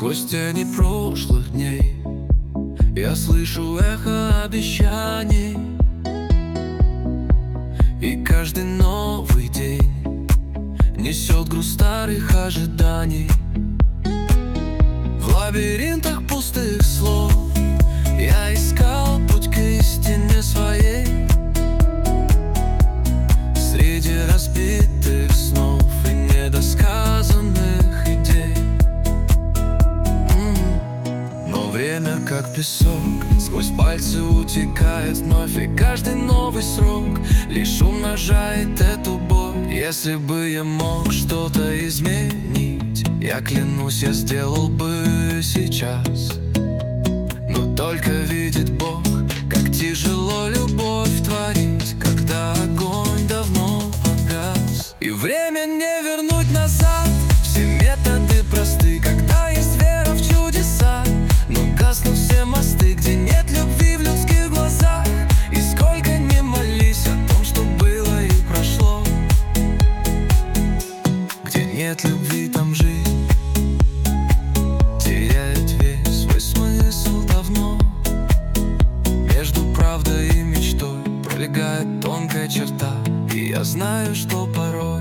Сквозь тени прошлых дней я слышу эхо обещаний, и каждый новый день несет груз старых ожиданий. В лабиринтах пустых слов я искал путь к истине своей. Среди разбитых снов и недосказанных идей. Но время как песок сквозь пальцы утекает вновь, и каждый новый срок лишь умножает эту боль. Если бы я мог что-то изменить, я клянусь, я сделал бы сейчас. Но только видит Бог, как тяжело любовь творить, когда огонь давно погас. И время не вернуть назад, все методы просты, когда есть вера в чудеса. Но гаснут все мосты, где нет любви в людских глазах. И сколько ни молись о том, что было и прошло, где нет любви, там жизнь теряет весь свой смысл давно. Между правдой и мечтой пролегает тонкая черта, и я знаю, что порой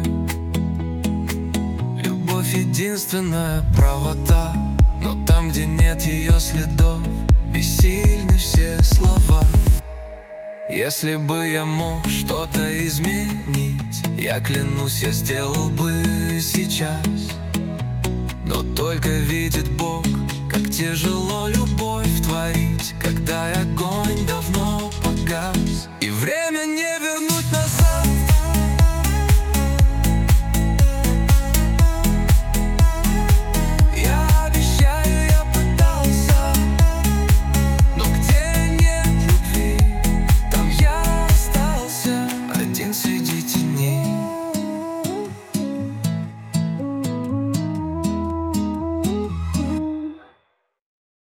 любовь единственная правота. Но там, где нет ее следов, бессильны все слова. Если бы я мог что-то изменить, я клянусь, я сделал бы сейчас. Но только видит Бог, как тяжело любовь творить, когда огонь давно погас. И время не